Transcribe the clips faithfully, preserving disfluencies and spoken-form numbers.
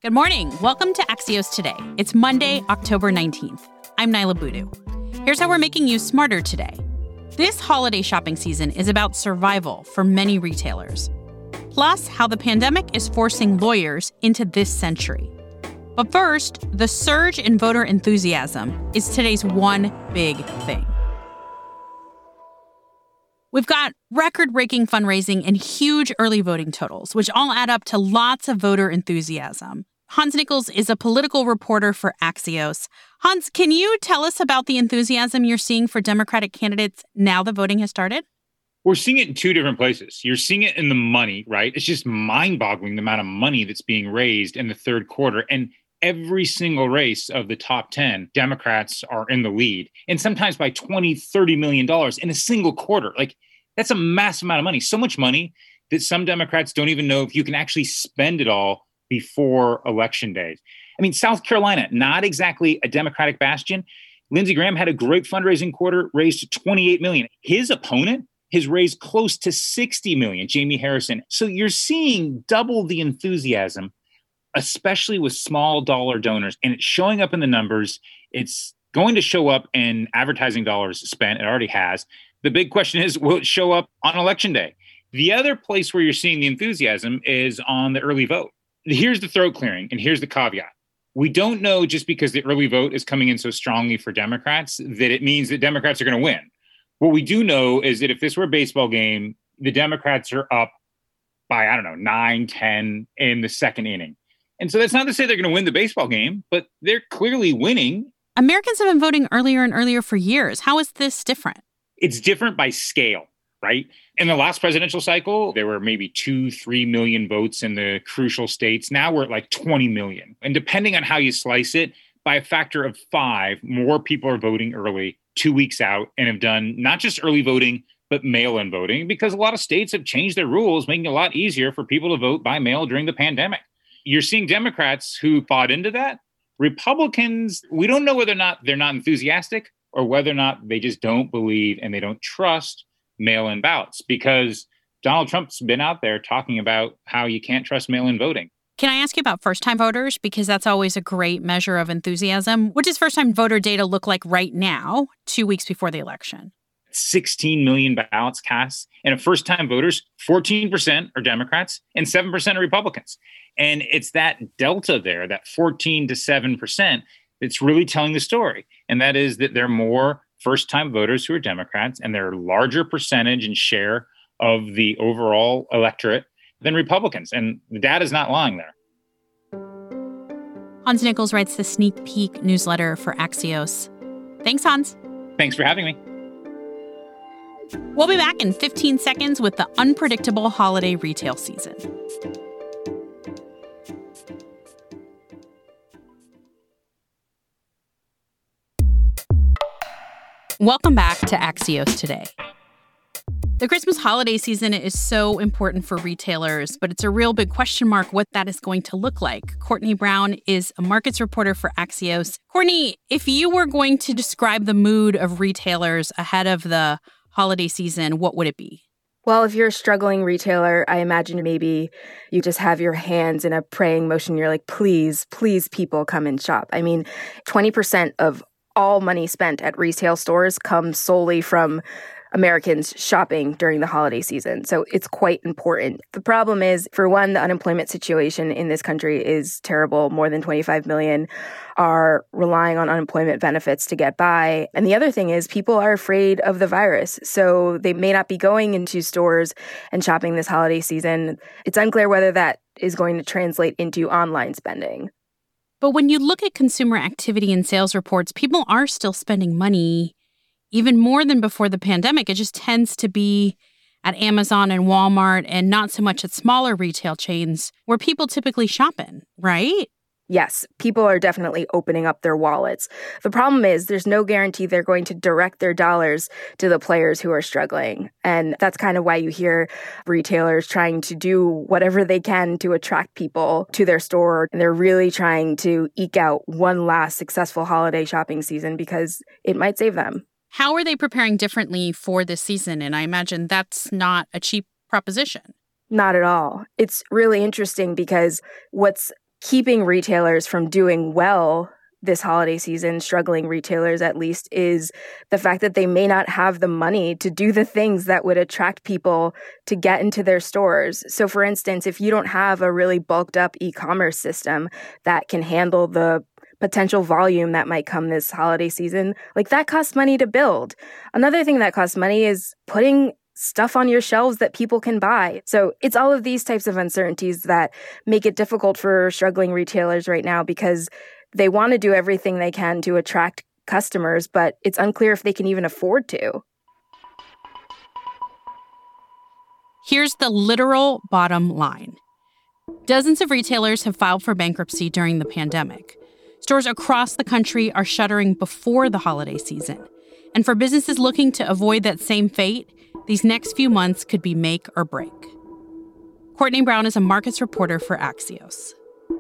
Good morning. Welcome to Axios Today. It's Monday, October nineteenth. I'm Nyla Boodoo. Here's how we're making you smarter today. This holiday shopping season is about survival for many retailers, plus how the pandemic is forcing lawyers into this century. But first, the surge in voter enthusiasm is today's one big thing. We've got record-breaking fundraising and huge early voting totals, which all add up to lots of voter enthusiasm. Hans Nichols is a political reporter for Axios. Hans, can you tell us about the enthusiasm you're seeing for Democratic candidates now that voting has started? We're seeing it in two different places. You're seeing it in the money, right? It's just mind-boggling the amount of money that's being raised in the third quarter. And every single race of the top ten, Democrats are in the lead. And sometimes by twenty, thirty million dollars in a single quarter. Like, that's a massive amount of money. So much money that some Democrats don't even know if you can actually spend it all before election day. I mean, South Carolina, not exactly a Democratic bastion. Lindsey Graham had a great fundraising quarter, raised twenty-eight million dollars. His opponent has raised close to sixty million dollars, Jamie Harrison. So you're seeing double the enthusiasm, especially with small dollar donors. And it's showing up in the numbers. It's going to show up in advertising dollars spent. It already has. The big question is, will it show up on election day? The other place where you're seeing the enthusiasm is on the early vote. Here's the throat clearing, and here's the caveat. We don't know just because the early vote is coming in so strongly for Democrats that it means that Democrats are going to win. What we do know is that if this were a baseball game, the Democrats are up by, I don't know, nine, ten in the second inning. And so that's not to say they're going to win the baseball game, but they're clearly winning. Americans have been voting earlier and earlier for years. How is this different? It's different by scale, right? In the last presidential cycle, there were maybe two, three million votes in the crucial states. Now we're at like twenty million. And depending on how you slice it, by a factor of five, more people are voting early two weeks out and have done not just early voting, but mail-in voting, because a lot of states have changed their rules, making it a lot easier for people to vote by mail during the pandemic. You're seeing Democrats who bought into that. Republicans, we don't know whether or not they're not enthusiastic or whether or not they just don't believe and they don't trust mail-in ballots, because Donald Trump's been out there talking about how you can't trust mail-in voting. Can I ask you about first-time voters? Because that's always a great measure of enthusiasm. What does first-time voter data look like right now, two weeks before the election? sixteen million ballots cast. And of first-time voters, fourteen percent are Democrats and seven percent are Republicans. And it's that delta there, that fourteen to seven percent, that's really telling the story. And that is that there are more first-time voters who are Democrats, and they're a larger percentage and share of the overall electorate than Republicans. And the data is not lying there. Hans Nichols writes the Sneak Peek newsletter for Axios. Thanks, Hans. Thanks for having me. We'll be back in fifteen seconds with the unpredictable holiday retail season. Welcome back to Axios Today. The Christmas holiday season is so important for retailers, but it's a real big question mark what that is going to look like. Courtney Brown is a markets reporter for Axios. Courtney, if you were going to describe the mood of retailers ahead of the holiday season, what would it be? Well, if you're a struggling retailer, I imagine maybe you just have your hands in a praying motion. You're like, please, please, people come and shop. I mean, twenty percent of all money spent at retail stores comes solely from Americans shopping during the holiday season. So it's quite important. The problem is, for one, the unemployment situation in this country is terrible. More than twenty-five million are relying on unemployment benefits to get by. And the other thing is, people are afraid of the virus. So they may not be going into stores and shopping this holiday season. It's unclear whether that is going to translate into online spending. But when you look at consumer activity and sales reports, people are still spending money even more than before the pandemic. It just tends to be at Amazon and Walmart and not so much at smaller retail chains where people typically shop in, right? Yes, people are definitely opening up their wallets. The problem is there's no guarantee they're going to direct their dollars to the players who are struggling. And that's kind of why you hear retailers trying to do whatever they can to attract people to their store. And they're really trying to eke out one last successful holiday shopping season because it might save them. How are they preparing differently for this season? And I imagine that's not a cheap proposition. Not at all. It's really interesting because what's keeping retailers from doing well this holiday season, struggling retailers at least, is the fact that they may not have the money to do the things that would attract people to get into their stores. So for instance, if you don't have a really bulked up e-commerce system that can handle the potential volume that might come this holiday season, like that costs money to build. Another thing that costs money is putting stuff on your shelves that people can buy. So it's all of these types of uncertainties that make it difficult for struggling retailers right now, because they want to do everything they can to attract customers, but it's unclear if they can even afford to. Here's the literal bottom line. Dozens of retailers have filed for bankruptcy during the pandemic. Stores across the country are shuttering before the holiday season. And for businesses looking to avoid that same fate, these next few months could be make or break. Courtney Brown is a markets reporter for Axios.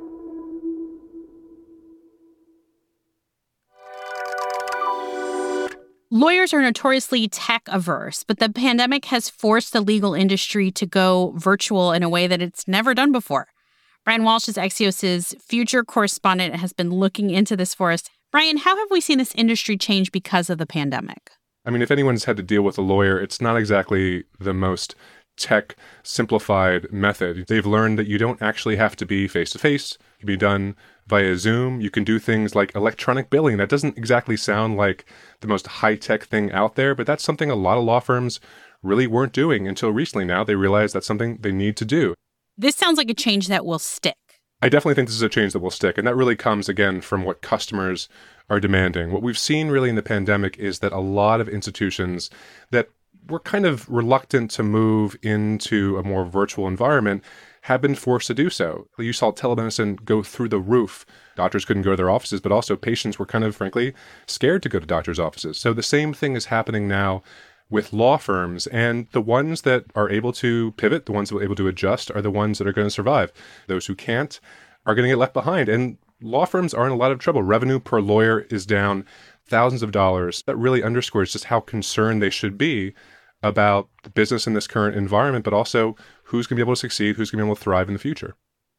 Lawyers are notoriously tech-averse, but the pandemic has forced the legal industry to go virtual in a way that it's never done before. Brian Walsh is Axios' future correspondent and has been looking into this for us. Brian, how have we seen this industry change because of the pandemic? I mean, if anyone's had to deal with a lawyer, it's not exactly the most tech simplified method. They've learned that you don't actually have to be face-to-face. It can be done via Zoom. You can do things like electronic billing. That doesn't exactly sound like the most high-tech thing out there, but that's something a lot of law firms really weren't doing until recently. Now they realize that's something they need to do. This sounds like a change that will stick. I definitely think this is a change that will stick, and that really comes, again, from what customers are demanding. What we've seen really in the pandemic is that a lot of institutions that were kind of reluctant to move into a more virtual environment have been forced to do so. You saw telemedicine go through the roof. Doctors couldn't go to their offices, but also patients were kind of, frankly, scared to go to doctors' offices. So the same thing is happening now with law firms, and the ones that are able to pivot, the ones that are able to adjust, are the ones that are going to survive. Those who can't are going to get left behind. And law firms are in a lot of trouble. Revenue per lawyer is down thousands of dollars. That really underscores just how concerned they should be about the business in this current environment, but also who's going to be able to succeed, who's going to be able to thrive in the future.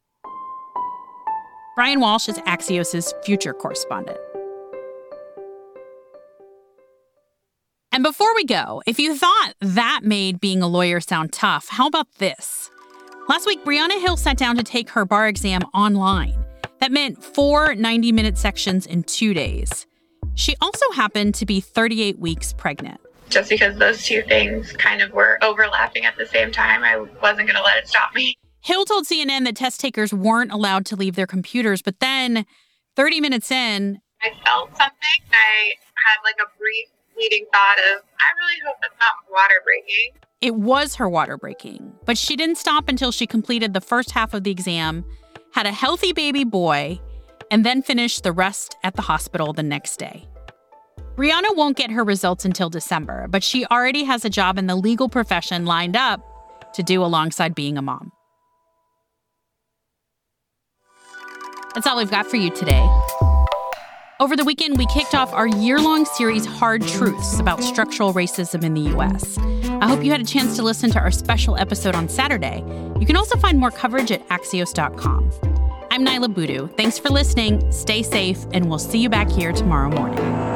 Brian Walsh is Axios' future correspondent. And before we go, if you thought that made being a lawyer sound tough, how about this? Last week, Brianna Hill sat down to take her bar exam online. That meant four ninety-minute sections in two days. She also happened to be thirty-eight weeks pregnant. Just because those two things kind of were overlapping at the same time, I wasn't going to let it stop me. Hill told C N N that test takers weren't allowed to leave their computers, but then thirty minutes in, I felt something. I had like a brief fleeting thought of, I really hope it's not water breaking. It was her water breaking, but she didn't stop until she completed the first half of the exam, had a healthy baby boy, and then finished the rest at the hospital the next day. Brianna won't get her results until December, but she already has a job in the legal profession lined up to do alongside being a mom. That's all we've got for you today. Over the weekend, we kicked off our year-long series, Hard Truths, about structural racism in the U S. I hope you had a chance to listen to our special episode on Saturday. You can also find more coverage at axios dot com. I'm Niala Boodoo. Thanks for listening. Stay safe, and we'll see you back here tomorrow morning.